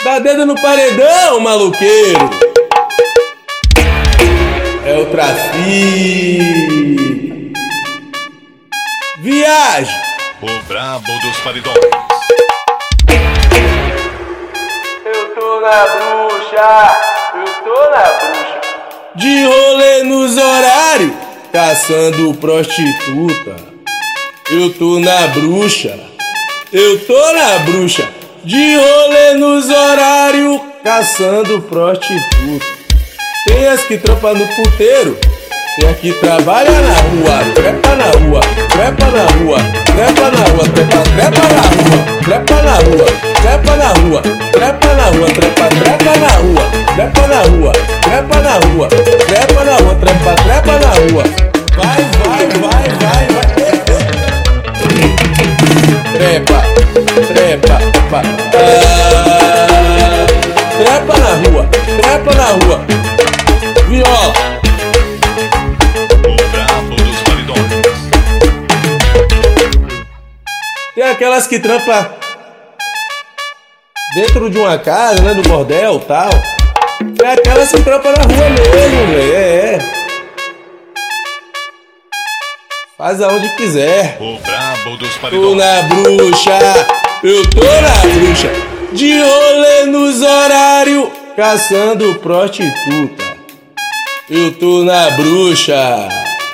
Dá dedo no paredão, maluqueiro. É o trafico. Viagem. O brabo dos paredões. Eu tô na bruxa. De rolê nos horários, caçando prostituta. Eu tô na bruxa. De rolê nos horários, caçando prostituta. Tem as que trampam no puteiro, tem as que trabalha na rua. Trepa na rua, trepa na rua, trepa na rua, trepa na rua, trepa na rua, trepa na rua, trepa na rua, trepa na rua, trepa na rua, trepa na rua, trepa na rua, trepa na rua. Vai. Trepa. Trepa na rua. Viola. O brabo dos paredões. Tem aquelas que trampam dentro de uma casa, né, no bordel e tal. Tem aquelas que trampam na rua mesmo, velho. Faz aonde quiser. O brabo dos Tô paredões. na bruxa, eu tô na bruxa. De rolê nos horários, caçando prostituta. Eu tô na bruxa.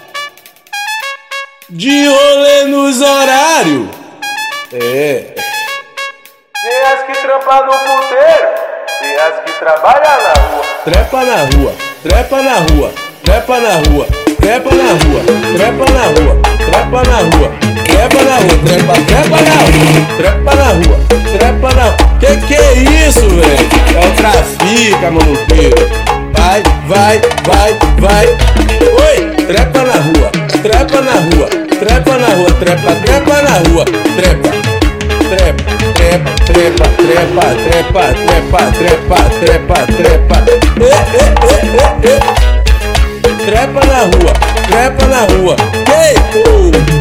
De rolê nos horários. Tem as que trampam no puteiro, tem as que trabalham na rua. Trepa na rua, trepa na rua, trepa na rua, trepa na rua, trepa na rua, trepa na rua, trepa na rua, trepa na rua, trepa na rua, trepa na rua. Que é isso, velho? É o trafica, maluqueiro. Vai. Oi, trepa na rua, trepa na rua, trepa na rua, trepa na rua, trepa. Trepa na rua. Ei,